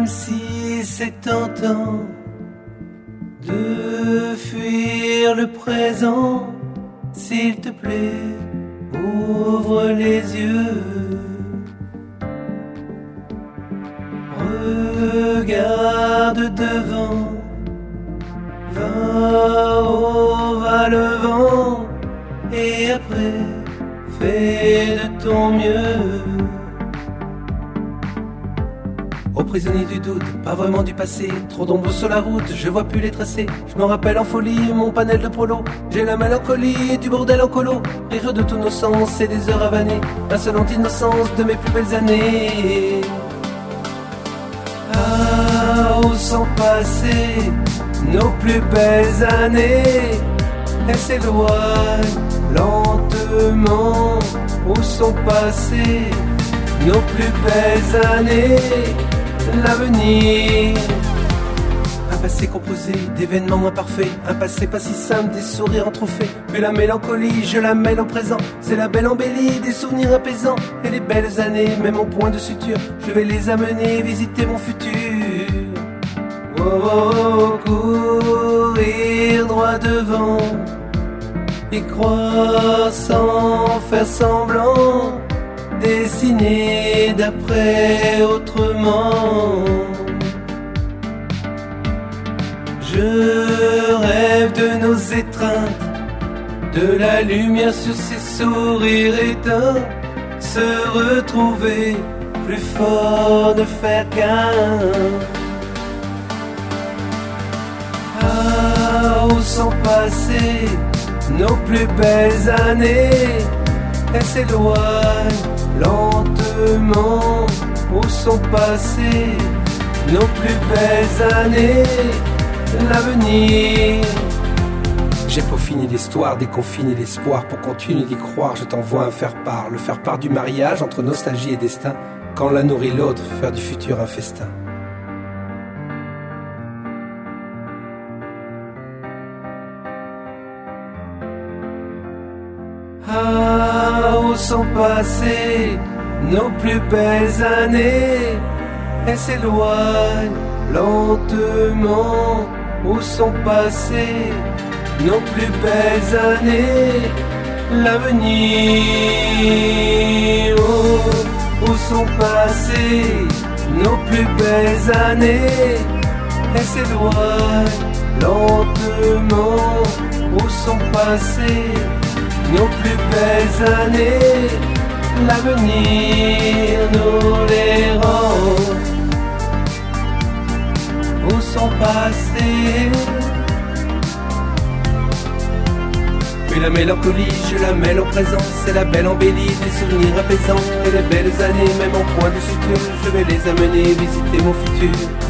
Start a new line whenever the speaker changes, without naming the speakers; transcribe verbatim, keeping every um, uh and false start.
si c'est tentant de fuir le présent, s'il te plaît, ouvre les yeux. Regarde devant, va où va le vent, et après, fais de ton mieux. Ô prisonnier du doute, pas vraiment du passé, trop d'ombre sur la route, je vois plus les tracés. Je me rappelle en folie mon panel de polo, j'ai la mélancolie du bordel en colo. Rire de tous nos sens et des heures avanées, insolente innocence de mes plus belles années. Ah, où sont passées nos plus belles années? Elles s'éloignent lentement. Où sont passées nos plus belles années? L'avenir, un passé composé d'événements imparfaits, un passé pas si simple, des sourires en trophée. Mais la mélancolie, je la mêle au présent, c'est la belle embellie des souvenirs apaisants. Et les belles années, même en point de suture, je vais les amener visiter mon futur. Oh, oh, courir droit devant, y croire sans faire semblant, dessiner d'après autrement. Je rêve de nos étreintes, de la lumière sur ces sourires éteints, se retrouver plus fort de faire qu'un. Ah, où sont passées nos plus belles années? Elles s'éloignent lentement. Où sont passées nos plus belles années? L'avenir. J'ai peaufiné l'histoire, déconfiné l'espoir. Pour continuer d'y croire, je t'envoie un faire-part. Le faire-part du mariage entre nostalgie et destin. Quand l'un nourrit l'autre, faire du futur un festin. Ah, où sont passées nos plus belles années? Elles s'éloignent lentement. Où sont passées nos plus belles années? L'avenir. Oh, où sont passées nos plus belles années? Elles s'éloignent lentement. Où sont passées nos plus belles années? L'avenir nous les rend. Où sont passées? Puis la mélancolie, je la mêle au présent, c'est la belle embellie des souvenirs apaisants. Et les belles années, même en point de suture, je vais les amener visiter mon futur.